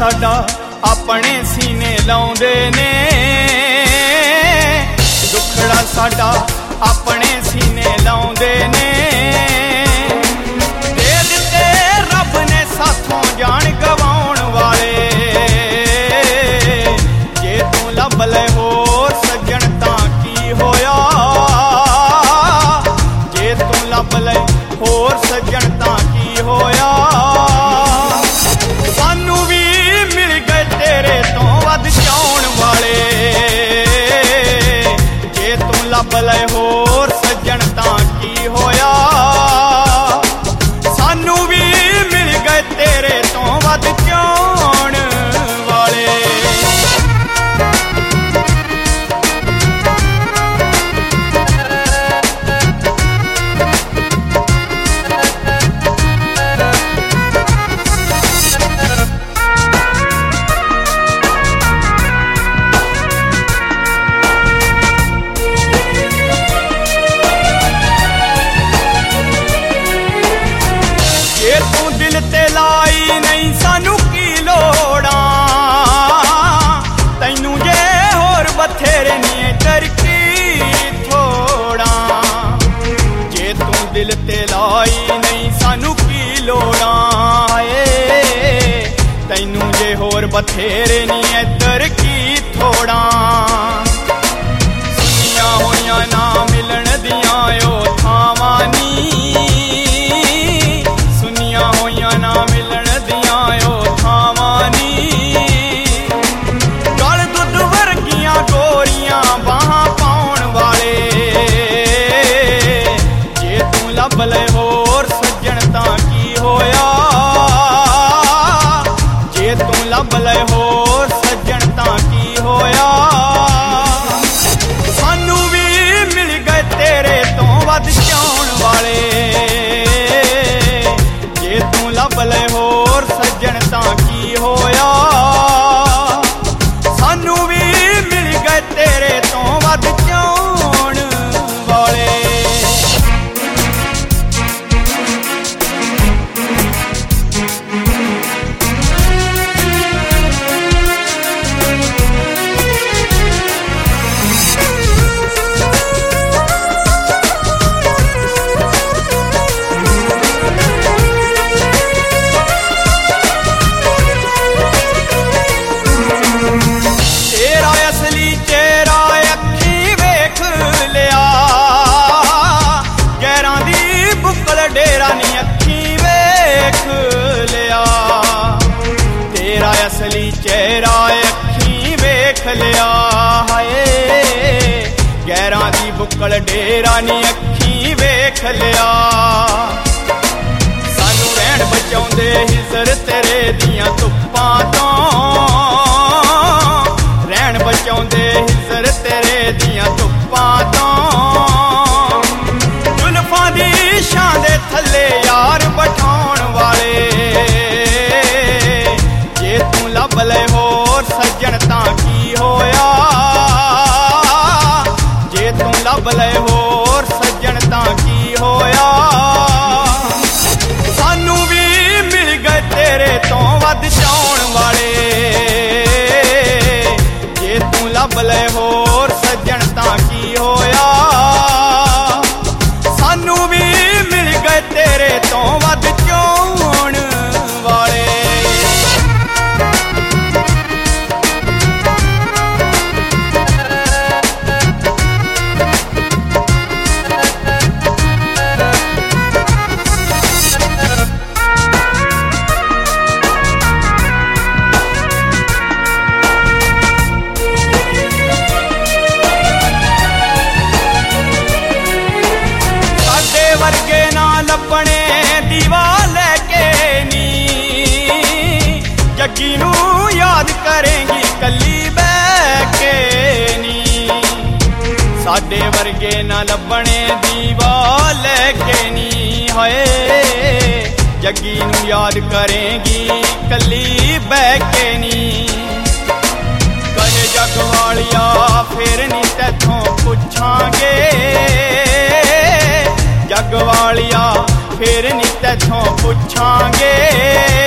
साडा अपने सीने लाउंदे ने, दुखड़ा साडा अपने सीने लाउंदे ने। दे दिते रब ने साथों जान गवाउण वाले, जे तू लभ ले होर सज्जण तां की होया, जे तू लभ ले होर सज्जण तां की होया। सानू भी मिल गए तेरे तो वध चाउण वाले, जे तू लभ ले होर सज्जण तां की होया। सानू भी मिल गए तेरे तो वध चाउण वाले। जे तू दिल ते लाई नहीं सानू की लोड़ा, तैनू जे होर बथेरे नी तरकी थोड़ा। जे तू दिल ते लाई नहीं सानू की लोड़ा, तैनू जे होर बथेरे नी तरकी थोड़ा। सुनिया होइया ना मिलन दियां ओ थावां नी, ना मिलन दियां ओ थावां नी। गल दुध वर्गियां गोरियां बाहां पाउण वाले, जे तू लभ ले होर सज्जण तां की होया, जे तू लभ ले होर सज्जण तां की होया। सानू भी मिल गए तेरे तो वध चाउण वाले, लभ ले होर सज्जण तां की होया। सानू भी मिल गए तेरे तो वध चाउण वाले। डेरा नी अखी वेख लिया, तेरा असली चेहरा अखी वेख लिया। हाय गैरां दी बुक्कल डेरा नी अखी वेख लिया। सानू रहन बचाउंदे हिजर तेरे दियां धुप्पां तों, रहन बचाउंदे हिजर तेरे दियां धुप्पां तों। जुल्फां दी शां दे थल्ले यार बठाउण वाले, जे तू लभ ले होर सज्जण तां की होया, जे तू लभ ले होर सज्जण तां की होया। सानू भी मिल गए तेरे तो वध चाउण वाले, जे तू लभ ले होर सज्जण तां की होया। सानू भी मिल गए तेरे तो वध चाउण वाले। वर्गे ना लभने दीवा लेके नी, जग्गी नू याद करेंगी कली बैठ के नी। साडे वर्गे ना लभने दीवा लेके नी, हाय जग्गी नू याद करेंगी कली बैठ के नी। कहे जग वालिया फिर नी तैथों पुछांगे, जग वालिया फिर नी तैथों पुछांगे।